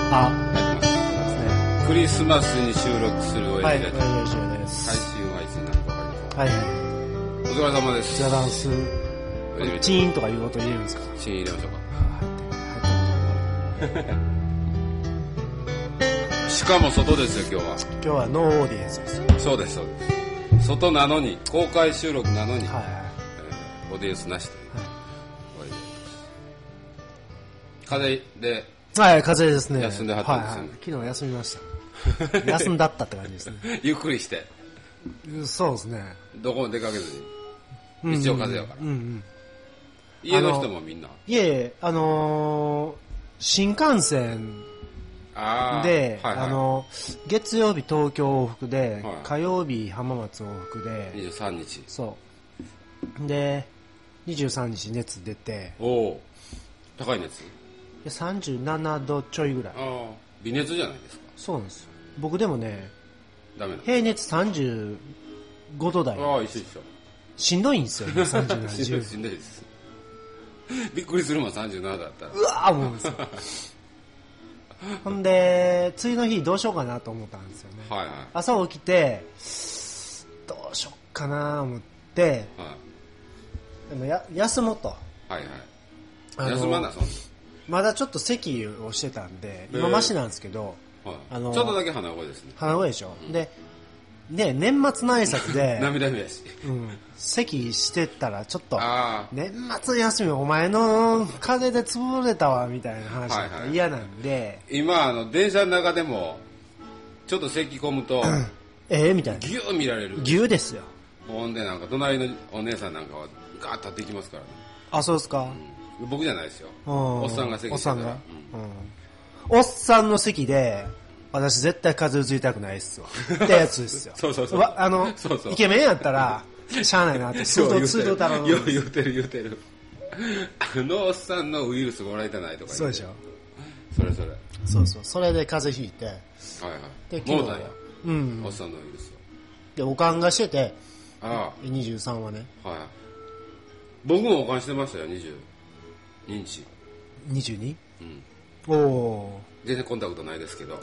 あ、 はい、クリスマスに収録する親父ラジオ。はい、親父ラジオです。 配信はいつになるか分かりません。 はいはい。 お疲れ様です。 お疲れ様です。チーンとかいう音入れるんですか？ チーン入れましょうか。しかも外ですよ、今日は。 今日はノーオーディエンスですよ。 そうです、そうです。外なのに、公開収録なのに、 はいオーディエンスなしという。はい、風邪で、 はい、風邪ですね。 休んではったんですよね。 はいはい、昨日休みました。休んだったって感じですね。 ゆっくりして。 そうですね。 どこも出かけずに。一応風邪やから。 うんうん、 家の人もみんな。 いえ、新幹線で、はいはい、月曜日東京往復で、はい、火曜日浜松往復で、 23日。 そう。で、23日熱出て。 おお。高い熱 ？37度ちょいぐらい。 ああ、微熱じゃないですか。 そうなんですよ。僕でもね、 ダメな平熱35度台。 ああ、一緒一緒。 しんどいんですよ、ね、37度。 しんどいです。びっくりするもん、37度だったら。 うわー思うんですよ。ほんで、次の日どうしようかなと思ったんですよね。 はいはい、 朝起きて、どうしようかなと思って、はい、でも休もうと。 はいはい。休まな、そんな。 まだちょっと咳をしてたんで、今マシなんですけど、 はい、ちょっとだけ鼻声ですね。 鼻声でしょ。うん、で、年末の挨拶で、 涙目やし。 うん。咳してたら、ちょっと、年末休みお前の風邪で潰れたわ、みたいな話が嫌なんで、はいはい、 今、電車の中でも、ちょっと咳込むと、 みたいな。 ギュー見られる。 ギューですよ。 ほんで、なんか、隣のお姉さんなんかは、ガーッと立っていきますからね。 あ、そうですか。 うん、僕じゃないですよ。おっさんが咳してたら。 おっさんが、おっさんの席で、私絶対風邪うつりたくないっすわ。ってやつですよ。 そうそうそう。 そうそうイケメンやったら、しゃあないなって、水道太郎の。 よう言うてる。あのおっさんのウイルスもらいたないとか言う。 そうでしょ。 それ。 そうそう。それで風邪ひいて。 はいはい。 で、 昨日や。 うん。 おっさんのウイルス。 で、おかんがしてて、 ああ。 23はね。 はい。僕もおかんしてましたよ、22日。 22？ うん。 おー。 全然コンタクトないですけど。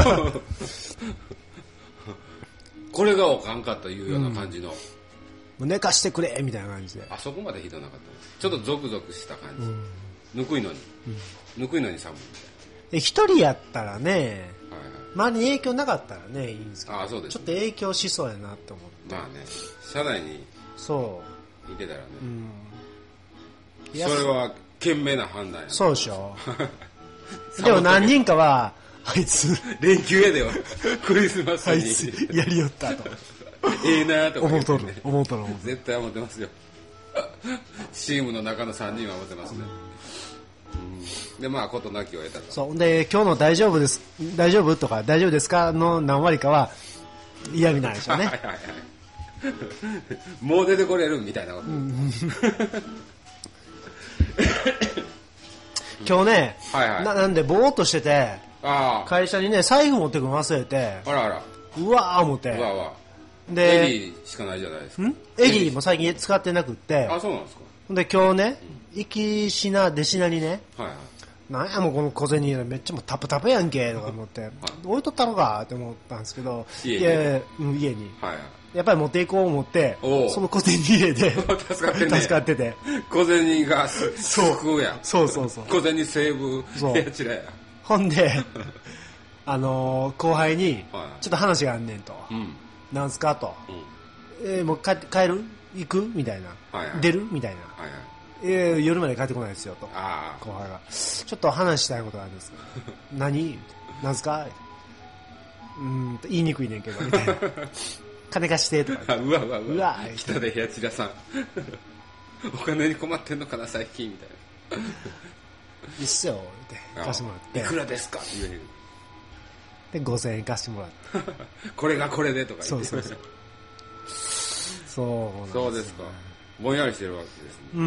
これがおかんかというような感じの。 寝かしてくれみたいな感じで。 あそこまでひどなかったです。ちょっとゾクゾクした感じ。ぬくいのに。ぬくいのに寒いみたいな。一人やったらね、 はいはい、 周りに影響なかったらね、いいんですけど。 あ、そうです、 ちょっと影響しそうやなって思って。 まあね、車内にいてたらね。それは賢明な判断やな。 そうでしょ。でも何人かは、あいつ連休やでよ。クリスマスに。 あいつやりよったと。 ええなーとか、 思うとる。 絶対思ってますよ。チームの中の3人は思ってますね。で、まあ、ことなきを得たと。 そう。で、今日の大丈夫とか、大丈夫ですかの何割かは嫌味なんでしょうね。 はいはいはい。もう出てこれるみたいなこと。 今日ね、 はいはい、 なんでぼーっとしてて、会社にね、財布持ってくの忘れて、 あらあら。 うわー思って。 うわうわ。 で、 エディしかないじゃないですか。 エディも最近使ってなくって。 あ、そうなんですか。 で、今日ね、行きしな、出しなにね、 はいはい。 なんやもうこの小銭めっちゃもうタプタプやんけとか思って、置いとったのかって思ったんですけど、家に。 はい。 やっぱり持っていこう思って、その小銭入れで助かってて。 小銭が救うやん。 そう。 小銭セーブやちらや。 ほんで、後輩に、ちょっと話があんねんと。なんすかと。もう帰る行くみたいな。出るみたいな。夜まで帰ってこないですよと。後輩が。ちょっと話したいことがあるんです何なんすか言いにくいねんけど、みたいな。金貸してとか。 うわ。来たで、やちらさん。お金に困ってんのかな、最近みたいな。 いいっすよ、って貸してもらって。 いくらですかって言える。 で、5000円貸してもらって。 これがこれでとか言って。 そう。 そうですか。ぼんやりしてるわけですね。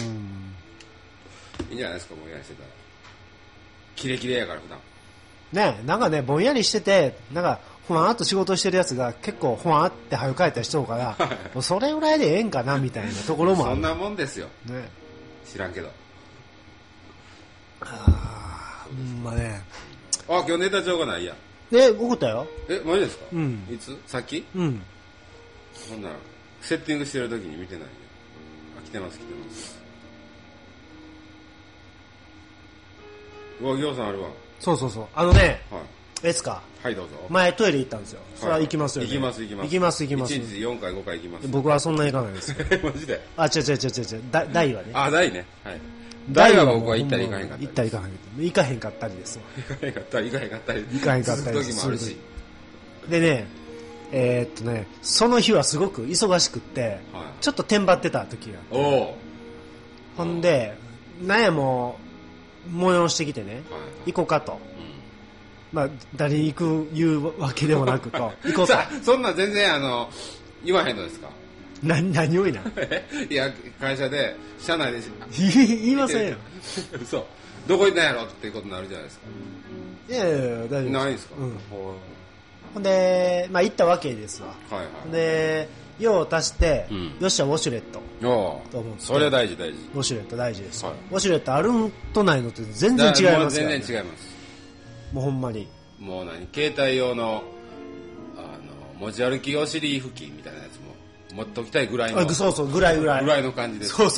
いいんじゃないですか、ぼんやりしてたら。キレキレやから普段。 ね、なんかね、ぼんやりしてて、なんか、ほわーっと仕事してるやつが結構ほわーって早く帰った人から、もうそれぐらいでええんかなみたいなところもある。 そんなもんですよ。 ね。 知らんけど。 まあね、 あ、今日ネタ帳がないや。 送ったよ。 マジですか？ うん。 いつ？さっき？ うん。 ほんなら、セッティングしてる時に見てないね。あ、来てます。うわ、ぎょうさんあるわ。 そう。はい。ですか。 はい、どうぞ。 前トイレ行ったんですよ。それは行きますよね。 行きます。 1日 4回、5回行きます。 僕はそんなに行かないですよ。 マジで？ あ、違う。大はね。 あ、大ね。はい。大は僕は行ったり行かへんかったり。 行かへんかったりですわ。 行かへんかったり。 時もあるし。でね、その日はすごく忙しくって、ちょっとテンパってた時があって。ほんで、なんやもう、催してきてね、行こうかと。まあ、誰に言うわけでもなくと、行こうか。 そんな全然言わへんのですか？ 何をいな。 いや、会社で、社内で。 言いませんよ。 そう。どこ行ったんやろっていうことになるじゃないですか。 いや、大丈夫です。 ないんですか？ ほんで、まあ行ったわけですわ。で、用を足して、よっしゃ、ウォシュレット。と思って。 それ大事。 ウォシュレット大事です。ウォシュレットあるんとないのって全然違いますから。 全然違います。 もうほんまに。 もう携帯用の、持ち歩きお尻拭きみたいなやつも持っときたいぐらいの。 そう、ぐらいの感じです。 そう。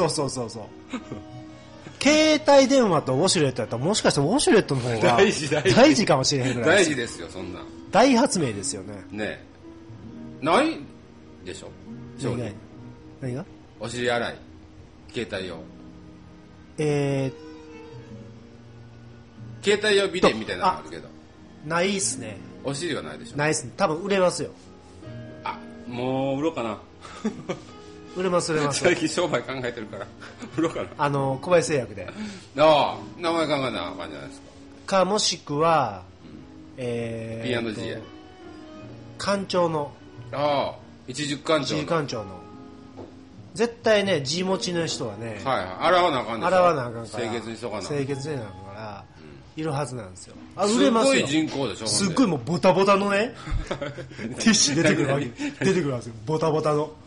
携帯電話とウォシュレットやったらもしかしたらウォシュレットの方が大事かもしれへんぐらい。 大事ですよ、そんな。 大発明ですよね。 ねえ。ないでしょ？ 何が？ お尻洗い。携帯用。携帯用ビデみたいなのあるけど。 ないっすね。 お尻はないでしょ？ ないっすね。多分売れますよ。 あ、もう売ろうかな。 売れます。 最近商売考えてるから売ろうかな。 小林製薬で。 ああ、名前考えなあかんじゃないですか。もしくは、 P&G や。 館長の。 ああ、一軸館長の。 館長の。絶対ね、G 持ちの人はね。 はい。洗わなあかんでしょ。 洗わなあかんから。 清潔にしとかな。 清潔になるから、いるはずなんですよ。売れますよ。 すごい人口でしょ。 すっごいもうボタボタのね、ティッシュ出てくるわけ。出てくるんですよ。ボタボタの。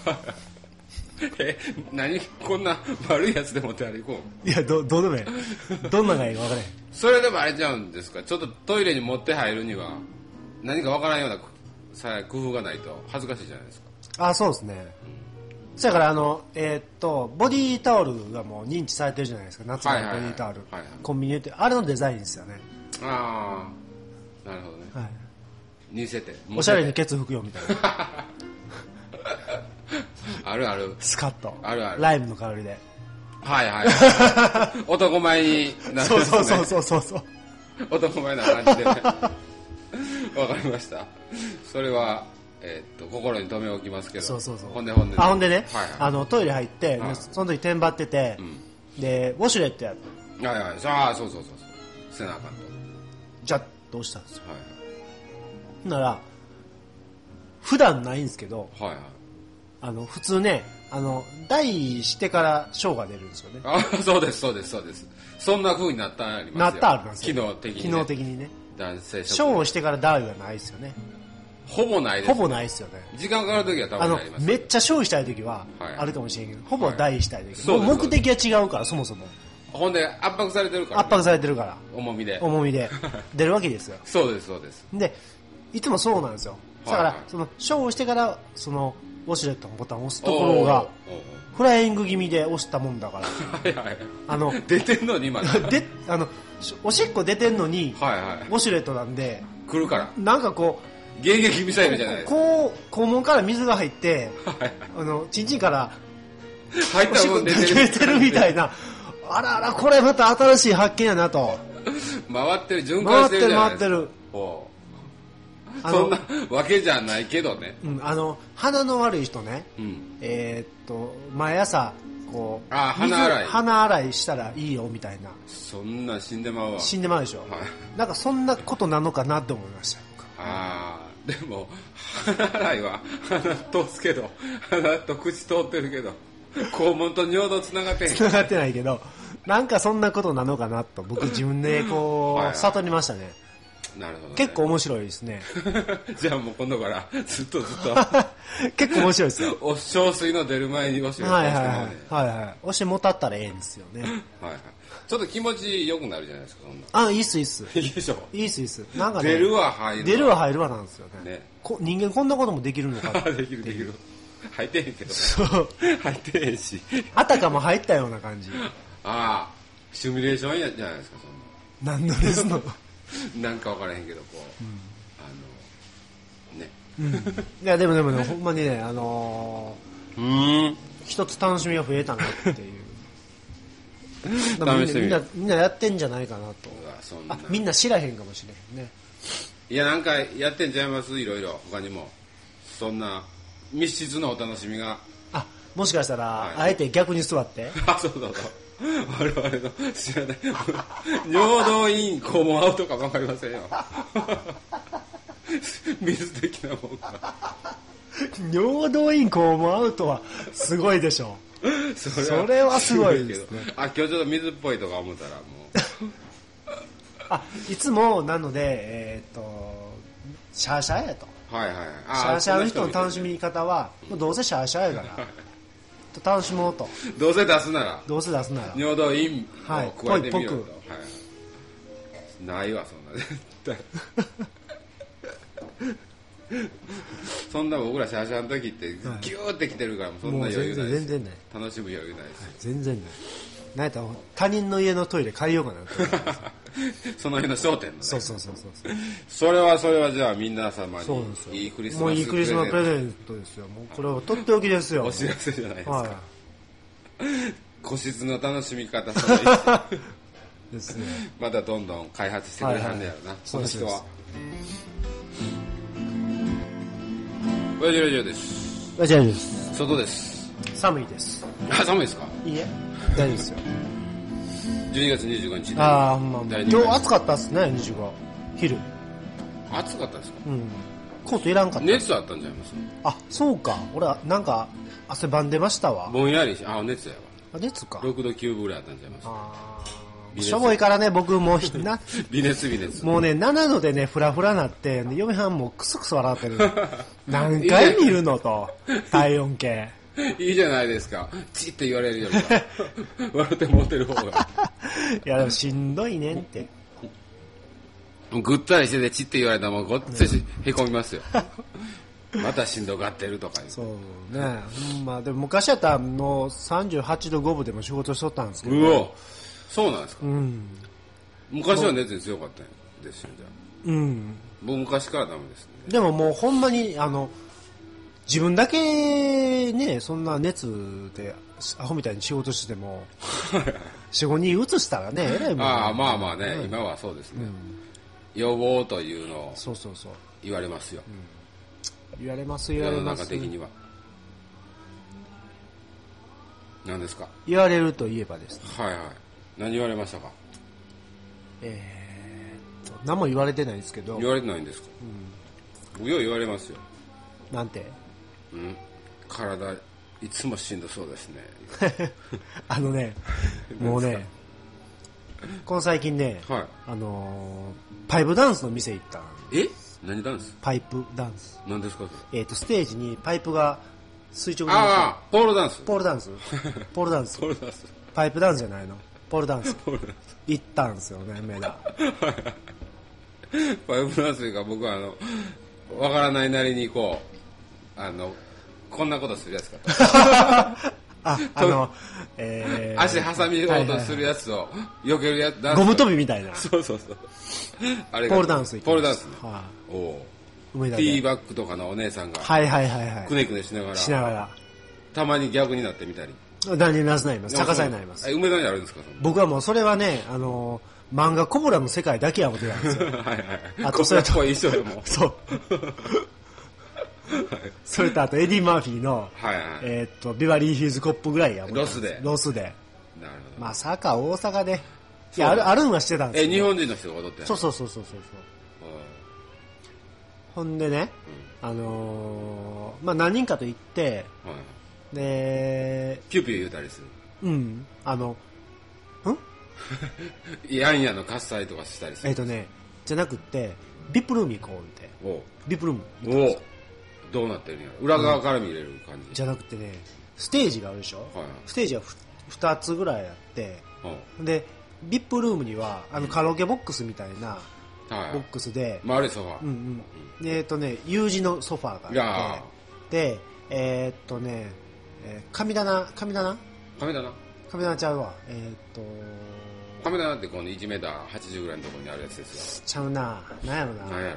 何こんな悪いやつで持って歩こう。いや、どうでもいい。どんながいいか分からへん。 それでもあれちゃうんですか？ちょっとトイレに持って入るには何か分からんような工夫がないと恥ずかしいじゃないですか。 あ、そうですね。そやからボディータオルがもう認知されてるじゃないですか。夏のボディータオル。コンビニであれのデザインですよね。 ああ、なるほどね。はい。似せて。 おしゃれにケツ拭くよみたいな。 あるある。 スカッと。 あるある。 ライムの香りで。 はい。男前になる、ね。 そう。 男前な感じでね。わかりました。それは、心に留め置きますけど。 そう。 ほんでね、トイレ入って、その時テンパってて、で、ウォシュレットやる。 はい。そう。せなあかんと。 じゃあ、どうしたんですよ。なら、普段ないんですけど、普通ね、台してからショーが出るんですよね。 あ、そうです。そんな風になったありますよ。 なったんですよ。 機能的にね。 男性ショーをしてから台はないですよね。 ほぼないです。 ほぼないですよね。 時間かかるときは多分あります。 めっちゃショーしたいときはあるかもしれんけど、ほぼ台したいとき。目的は違うから、そもそも。 ほんで、圧迫されてるから。 圧迫されてるから。 重みで出るわけですよ。 そうです。 で、いつもそうなんですよ。だから、ショーをしてから、ウォシュレットのボタンを押すところが、フライング気味で押したもんだから。 出てんのに今。 おしっこ出てんのに、ウォシュレットなんで、 来るから。 なんかこう、迎撃ミサイルじゃないですか。 肛門から水が入って、チンチンから入ったもん出てるみたいな。あら、これまた新しい発見やなと。 回ってる、循環してるじゃないですか。 回ってる。 そんなわけじゃないけどね。 鼻の悪い人ね。毎朝、鼻洗いしたらいいよみたいな。 そんな死んでまうわ。 死んでまうでしょ。なんかそんなことなのかなって思いました。 でも、鼻洗いは鼻通すけど、鼻と口通ってるけど、肛門と尿道つながってへん。 つながってないけど、なんかそんなことなのかなと僕自分で悟りましたね。 なるほど、ね、 結構面白いですね。 じゃあもう今度からずっと結構面白いですよ。 お小水の出る前におしをはいはいはいはいはい。おしもたったらええんですよね。 はいはい。ちょっと気持ち良くなるじゃないですか、そんな。 あ、いいっすいいっす。 いいでしょ。 いいっすいいっす。なんかね。 出るわ入るわ。 出るわ入るわなんですよね。 ね。 人間こんなこともできるのかできるできる。入ってへんけど。 そう。 入ってへんし。 あたかも入ったような感じ。 ああ、シミュレーションやじゃないですか、そんな。何のですのなんか分からへんけど、こう、ね。 うん、いや、でもね、ほんまにね、一つ楽しみが増えたなっていう。みんなやってんじゃないかなと。みんな知らへんかもしれへんね。 いや、なんかやってんちゃいます、いろいろ。他にも。そんな密室のお楽しみが。 あ、もしかしたら、はい、あえて逆に座って。 あ、そうそうそう。我々の知らない尿道院肛門アウトかも分かりませんよ。水的なもんか。 尿道院肛門アウトはすごいでしょう。それはすごいですね。 あ、今日ちょっと水っぽいとか思ったらもうあ、いつもなのでシャーシャーやと。 はいはい。 シャーシャーの人の楽しみ方は、もうどうせシャーシャーやから楽しもうと。 どうせ出すなら尿道院を加えてみようと、はい、ないわそんな絶対そんな僕らシャーシャーの時ってギューってきてるから、そんな余裕ないし、 全然ない、 楽しむ余裕ないし、 全然ない。なんやったら他人の家のトイレ借りようかなとその辺の商店のね。 そうそれはじゃあ皆様にいいクリスマスプレゼント。もういいクリスマスプレゼントですよ。もうこれはとっておきですよ。 お知らせじゃないですか、はい、個室の楽しみ方ですね。 またどんどん開発してくれはんねやろな、はいはい、その人は。ラジオです。 ラジオです。 外です。 寒いです。 あ、寒いですか。 いいえ、大丈夫ですよ。 12月25日。 ああ、まあ、今日暑かったっすね、25。昼。 暑かったですか。 うん。コートいらんかった。 熱あったんじゃないます。 あ、そうか。俺はなんか汗ばんでましたわ。 ぼんやりし、あ、熱やわ。 あ、熱か。 6度9分ぐらいあったんじゃないます。 ああ。しょぼいからね、僕もう微熱。 もうね、7度でね、フラフラなって、嫁はんもクスクス笑ってる。何回見るのと、体温計。 いいじゃないですか。チッって言われるよりは。笑って持ってる方が。 いや、でもしんどいねんって。 ぐったりしててチッって言われたらもうごっついへこみますよ。またしんどがってるとか言う。 そうね。まあでも昔やったらもう38度5分でも仕事しとったんですけど。 うお、そうなんですか。 うん。 昔は熱に強かったんですよ、じゃあ。 うん。 僕昔からダメですね。 でももうほんまに自分だけね、そんな熱でアホみたいに仕事しても4、5人移したらね、えらいもん。 ああ、まあまあね、今はそうですね。予防というのを言われますよ。 言われます。 世の中的には。何ですか。 言われるといえばですね。 はいはい。何言われましたか。 何も言われてないんですけど。 言われてないんですか。僕よう言われますよ。 なんて。 体いつもしんどそうですね。 もうね、この最近ね、 はい、 パイプダンスの店行った。 何ダンス？ パイプダンス。 何ですかそれ？ステージにパイプが垂直に。 ああ、ポールダンス。 ポールダンス。パイプダンスじゃないの。ポールダンス。行ったんですよね、梅田。 パイプダンスというか、僕はわからないなりにこんなことするやつかと。足挟みようとするやつを避けるやつ。 ゴム跳びみたいな。 そう。 あれポールダンス。 ポールダンスね。 おお。 ティーバッグとかのお姉さんが。くねくねしながら。たまに逆になってみたり。 何になります。逆さになります。 梅田にあるんですか。 僕はもうそれはね、漫画コブラの世界だけや思ってたんですよ。 あとそれと一緒でも。 そう。それとあとエディ・マーフィーのビバリーヒルズコップぐらいや思ってたんです。ロスで。なるほど。まさか大阪で。いや、あるんはしてたんですよ。 日本人の人が踊ってる。 そう。ほんでね、まあ何人かと行って、で、 ピューピュー言うたりする。 ヤンヤの喝采とかしたりする。 じゃなくってビップルーム行こうってビップルームおどうなってるんや裏側から見れる感じ、 じゃなくてねステージがあるでしょ、ステージが2つぐらいあって、でビップルームにはカラオケボックスみたいなボックスで、 丸いソファー、U 字のソファーがあってで神棚ちゃうわ神棚ってこの 1m80 ぐらいのところにあるやつですよ。 ちゃうな何やろな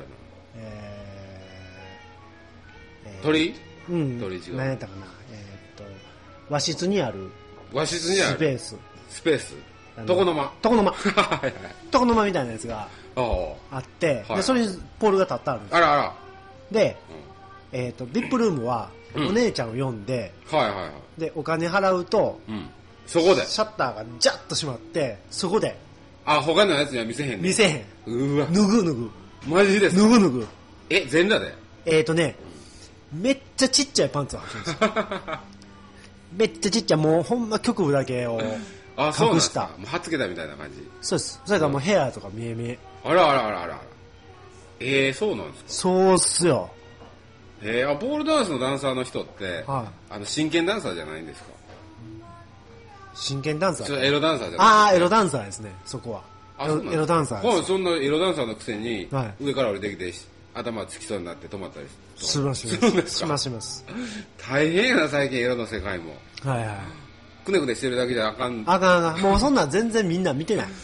鳥違う何やったかな和室にあるスペース床の間床の間みたいなやつがあって、でそれにポールが立ってあるんですよ。 あらで、ビップルームはお姉ちゃんを呼んで、でお金払うと、 そこでシャッターがジャッと閉まってそこで他のやつには見せへんうわ脱ぐマジです脱ぐ全裸でめっちゃちっちゃいパンツを履くんですよめっちゃちっちゃいもうほんま局部だけを隠したもうはっつけたみたいな感じ。 そうです。それからもうヘアとか見えあらそうなんですか。 そうっすよ。 ポールダンスのダンサーの人って、真剣ダンサーじゃないんですか。 真剣ダンサーエロダンサーじゃない。 エロダンサーですねそこは。エロダンサーです。 そんなエロダンサーのくせに、上から降りてきて頭つきそうになって止まったりします。 大変やな最近エロの世界も。くねくねしてるだけじゃあかんもうそんなん全然みんな見てない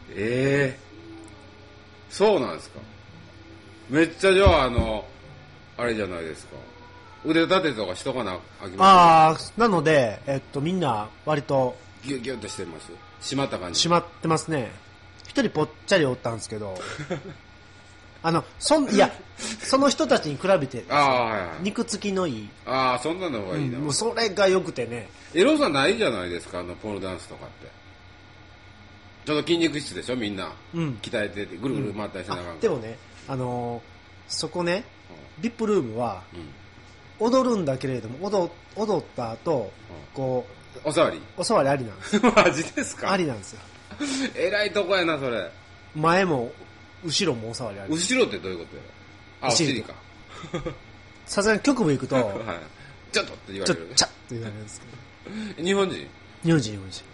そうなんですか。めっちゃじゃああれじゃないですか腕立てとかしとかなあきますなのでみんな割とギュッギュッとしてます。締まった感じ。 締まってますね。一人ぽっちゃりおったんですけどその人たちに比べて肉付きのいいそんなの方がいいな、 もうそれが良くてね。 エロさないじゃないですかポールダンスとかってちょっと筋肉質でしょみんな、鍛えててぐるぐる回ったりしながら、 でもねそこねビップルームは、踊るんだけれども踊った後、こうお触りありなんですマジですか。 ありなんですよえらいとこやなそれ。 前も後ろもお触りあり。 後ろってどういうことや。お尻かさすがに局部行くと、 ちょっとって言われる。 ちゃって言われるんですけど日本人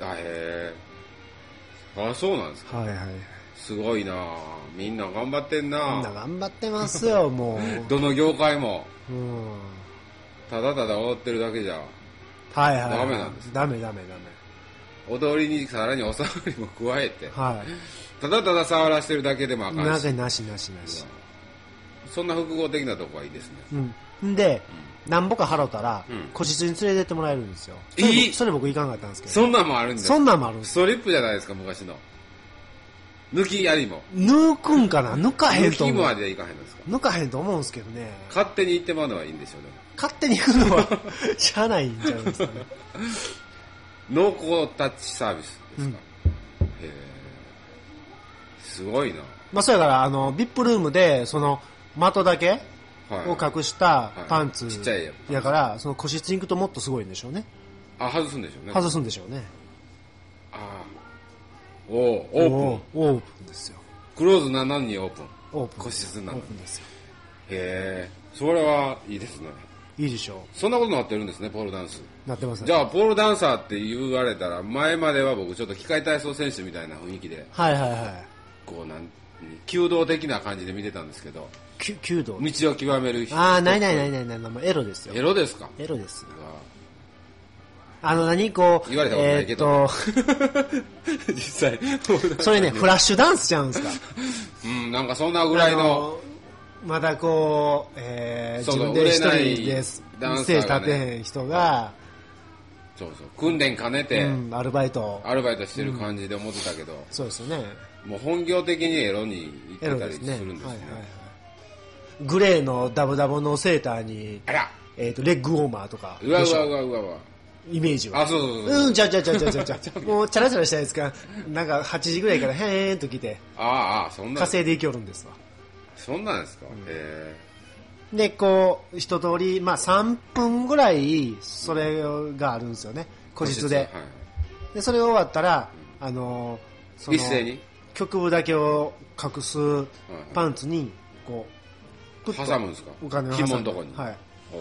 そうなんですか。すごいなみんな頑張ってんな。 みんな頑張ってますよもうどの業界もただただ踊ってるだけじゃダメなんです。 ダメ踊りにさらにお触りも加えて、ただただ触らせてるだけでもあかんしなしそんな複合的なとこはいいですね。 でなんぼか払ったら個室に連れてってもらえるんですよ。それ僕行かなかったんですけど。 そんなんもあるんです。 そんなんもあるんです。 ストリップじゃないですか昔の。抜きやりも抜くんかな。抜かへんと思う。 抜きまでいかへんんですか。 抜かへんと思うんですけどね。 勝手に行ってもらうのはいいんでしょうね。 勝手に行くのはしゃあないんじゃないですかね濃厚タッチサービスですか。すごいな。 そうやからビップルームでその的だけを隠したパンツやからその個室に行くともっとすごいんでしょうね。 外すんでしょうね。 外すんでしょうね。 オープンですよ。 クローズなのにオープン。 個室なのに。オープンですよ。 それはいいですね。 いいでしょう。そんなことになってるんですねポールダンス。 なってますね。 じゃあポールダンサーって言われたら前までは僕ちょっと機械体操選手みたいな雰囲気でこう弓道的な感じで見てたんですけど。 弓道道を極める人。 ないエロですよ。 エロですか。 エロです。何こう言われたことないけど実際それねフラッシュダンスちゃうんですかなんかそんなぐらいのまだこう、自分で一人でステージ立てへん人が訓練兼ねて、 アルバイトしてる感じで思ってたけど、 そうですよね。 もう本業的にエロに行ってたりするんですね。 グレーのダブダブのセーターにレッグウォーマーとかうわイメージは。じゃもうチャラチャラしたやつがなんか8時ぐらいからへーんと来てそんな稼いでいきおるんですわ。 そんなんですか。 でこう一通り3分ぐらいそれがあるんですよね個室で。でそれが終わったら一斉に局部だけを隠すパンツにこう挟むんですか？ お金を挟む。 紐のとこに。 はい。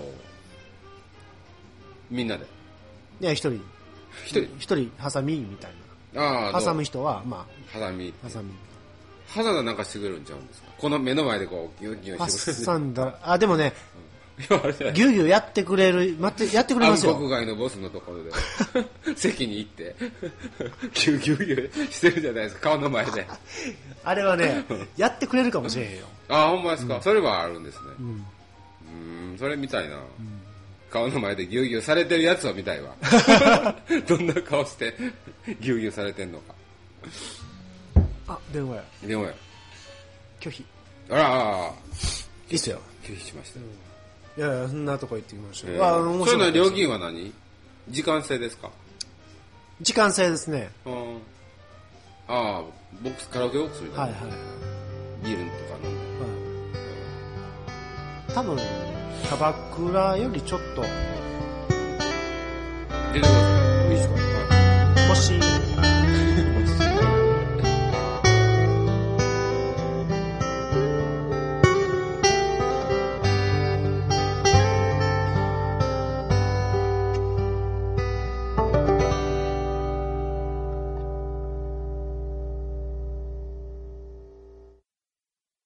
みんなで？ いや、一人ハサミみたいな。挟む人はまあハサミ。挟んだなんかしてくれるんちゃうんですか？この目の前でこうギュッギュッしてくれる。 挟んだらでもね、ギュギュやってくれる、やってくれますよ。 暗黒街のボスのところで席に行ってギュギュギュしてるじゃないですか、顔の前で。 あれはね、やってくれるかもしれへんよ。 ほんまですか？それはあるんですね。それ見たいな。顔の前でギュギュされてるやつを見たいわ。どんな顔してギュギュされてんのか。 電話や。拒否。いいっすよ。 拒否しました。 いやそんなとこ行ってきましょう。そういうのは料金は何？時間制ですか？ 時間制ですね。 ボックスカラオケボックスみたいな。ビールとか飲んで。 多分キャバクラよりちょっと出てください。